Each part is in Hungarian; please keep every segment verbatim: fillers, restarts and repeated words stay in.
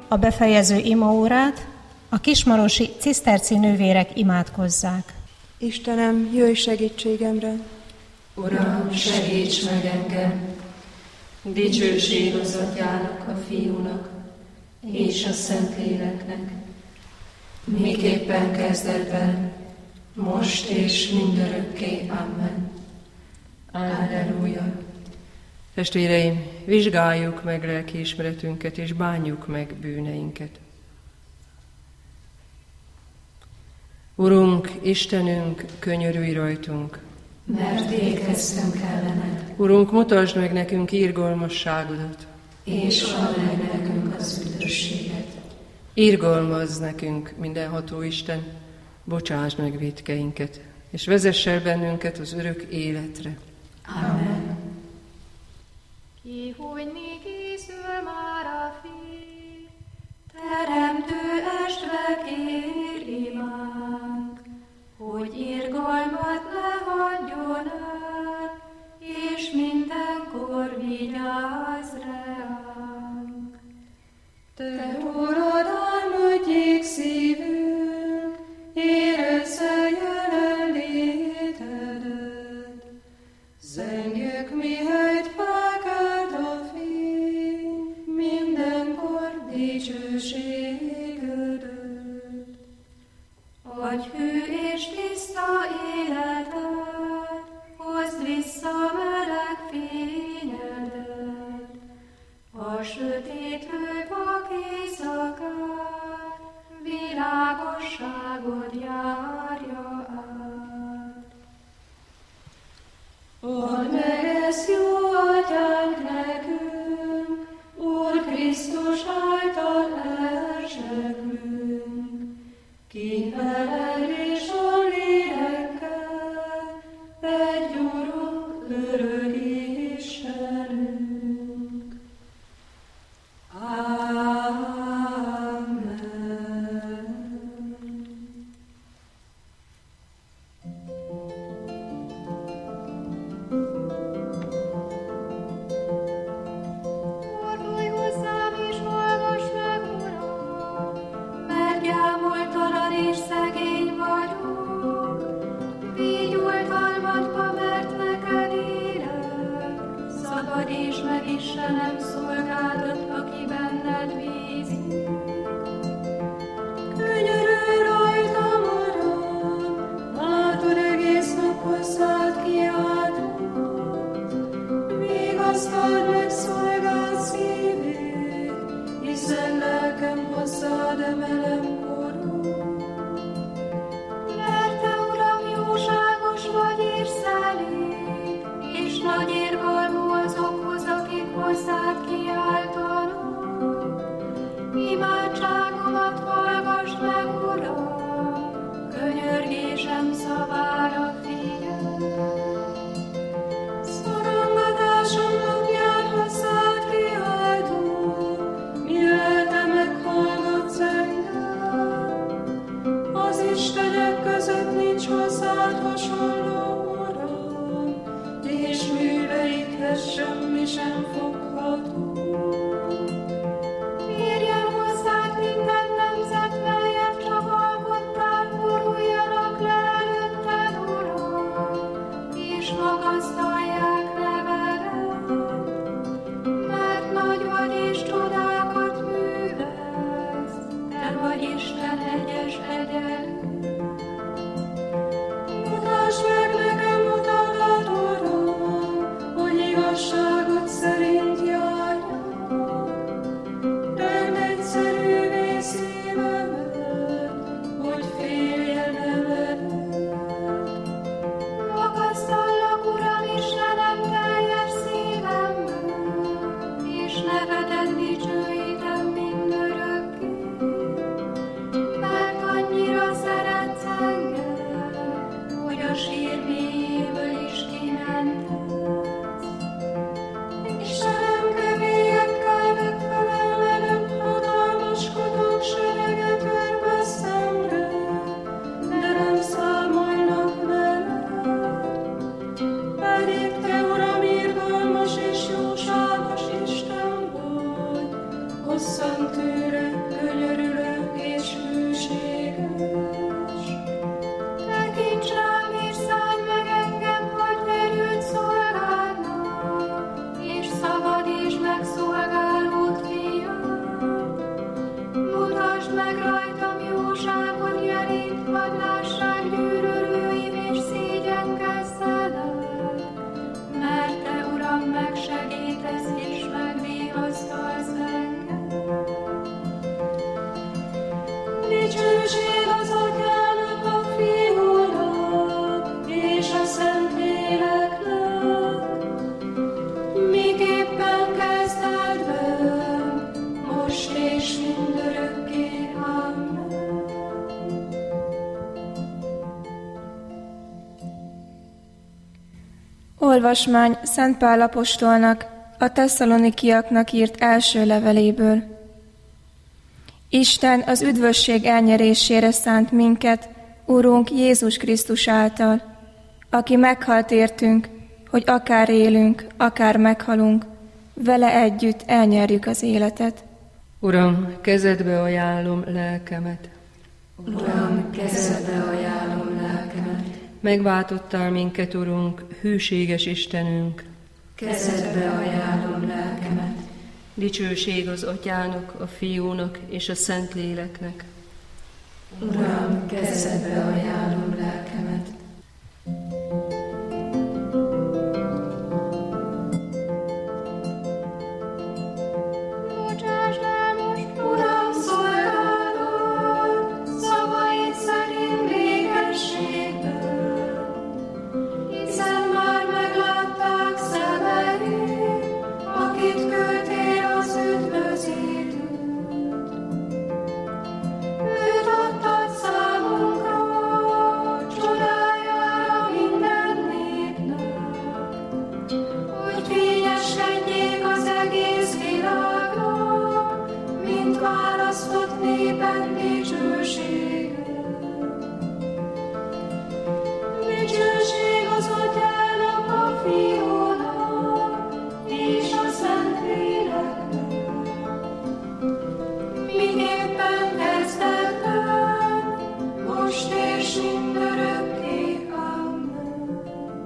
a befejező imaórát a kismarosi ciszterci nővérek imádkozzák. Istenem, jöjj segítségemre! Uram, segíts meg engem! Dicsőség az Atyának, a Fiúnak és a Szentléleknek, miképpen kezdetben, most és mindörökké. Amen. Alleluja. Testvéreim, vizsgáljuk meg lelkiismeretünket, és bánjuk meg bűneinket. Urunk, Istenünk, könyörülj rajtunk! Mert ékeztünk ellened. Urunk, mutasd meg nekünk irgalmasságodat, és add meg nekünk az üdvösséget. Irgalmazz nekünk, mindenható Isten, bocsásd meg vétkeinket, és vezess el bennünket az örök életre. Amen. Ki, hogy mi készül már a fény, Teremtő estve kér imánk, hogy irgalmat ne hagyjon el, és mindenkor vigyázz ránk. Te urad álmodjék szívünk, érezze jelenlétedet, zengjük mihelyt felkelt a fény, mindenkor dicsőségedet. Adj hű és tiszta életet, hozd vissza meleg fényedet, a sötétlő vak éjszakát, világosságod járja át. Add meg ezt, jó Atyánk, nekünk, Úr Krisztus által elzsegünk, ki veled és a lélekkel, egy Urunk, örök Istenünk. Amen. fordulj hozzám és hallgass meg, Uram, Mert gyámoltalan és szegény vagyok, végy oltalmadba, mert neked élek. Szabadíts meg, Istenem, szolgádat, aki benned bízik. Könyörülj rajtam, Uram, látod, egész nap hozzád kiáltott. Vigasztald meg szolgád szívét, hiszen lelkem hozzád emelem korod. Mert te, Uram, jóságos vagy és szelíd, és nagy érgalmú azokhoz, akik hozzád kiáltanak. Imádságomat hallgass meg, Uram, könyörgésem szavára figyelj. Szorongatásom napján hozzád kiáltok, mire te meghallgatsz engem. Az istenek között nincs hozzád hasonló, Uram, és műveidhez semmi sem fogható. Érjen hozzád minden nemzet, melyet csak alkottál, boruljanak le előtted, Uram, és magasztalják nevedet. Mert nagy vagy és csodákat művelsz, te vagy Isten egyes egyenlő. Mutasd meg nekem utadat, Uram, hogy igazságot szerint járjak. Tedd egyszerűvé szívemet, hogy féljen eveled. Magasztallak, Uram, Istenem, teljes szívemből, és nevedet dicsőítem mindörökké. Mert annyira szeretsz engem, hogy a sír mélyéből is kimentesz. Istenem, kevélyekkel megfelelnem, hatalmaskodók sereget örve szemre, de nem számolnak veled. Pedig te, Uram, irgalmas és jóságos Isten vagy, hosszan tűrek Olvasmány Szent Pál apostolnak, a tesszalonikiaknak írt első leveléből. Isten az üdvösség elnyerésére szánt minket, Urunk Jézus Krisztus által, aki meghalt értünk, hogy akár élünk, akár meghalunk, vele együtt elnyerjük az életet. Uram, kezedbe ajánlom lelkemet. Uram, kezedbe ajánlom lelkemet. Megváltottál minket, Urunk, hűséges Istenünk. Kezedbe ajánlom lelkemet. Dicsőség az Atyának, a Fiúnak és a Szentléleknek. Uram, kezedbe ajánlom lelkemet. Bocsásd el most, Uram, szolgálatod, szavaid szerint békességből, hiszen már meglátták szemeid, akit küldtél az üdvözítőt. Őt adtad számunkra, csodájára minden népnek, hogy fényeskedjék az egész világnak, mint választott népen dicsősége. Dicsőség az Atyának, a Fiúnak és a Szentléleknek, miképpen kezdetben, most és mindörökké. Amen.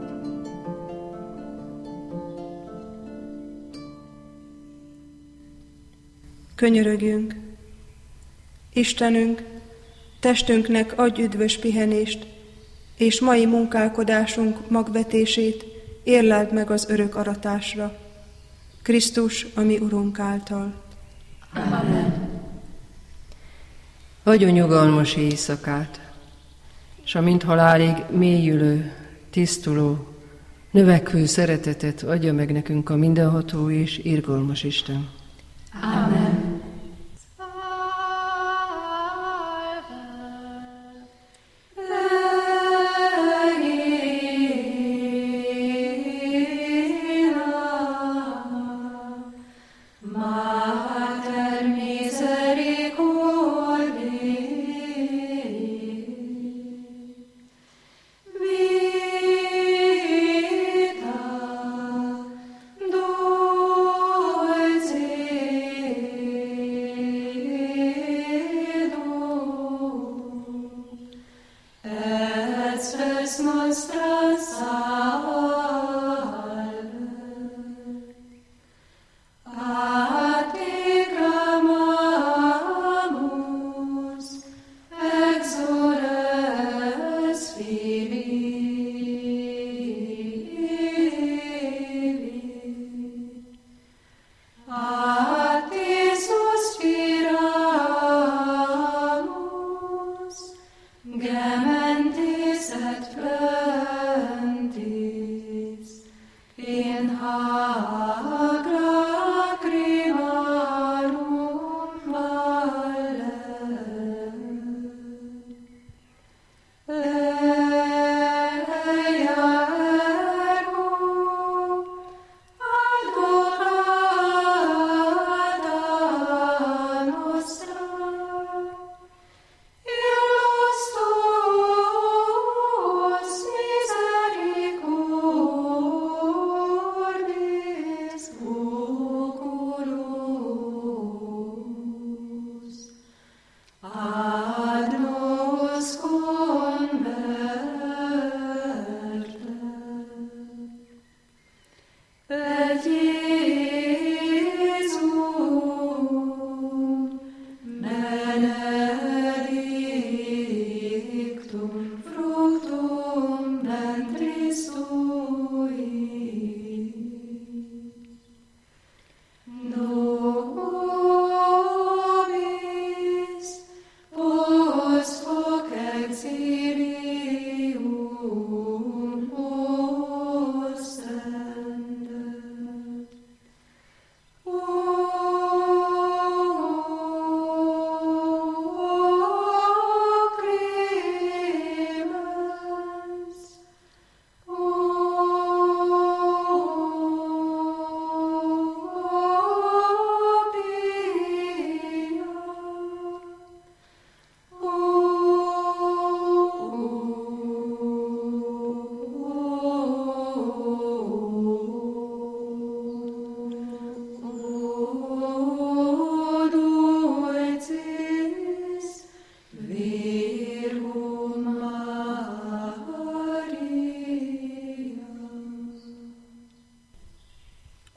Könyörögjünk! Istenünk, testünknek adj üdvös pihenést, és mai munkálkodásunk magvetését érleld meg az örök aratásra. Krisztus, a mi Urunk által. Amen. Adjon nyugalmas éjszakát, s a mint halálig mélyülő, tisztuló, növekvő szeretetet adja meg nekünk a mindenható és irgalmas Isten. Amen. Vita, dulce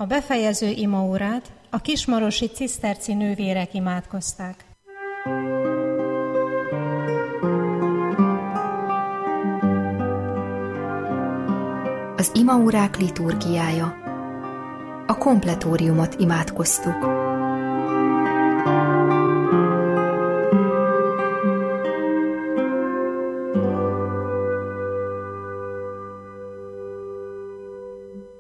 A befejező imaórát a kismarosi ciszterci nővérek imádkozták. Az imaórák liturgiája. A kompletóriumot imádkoztuk.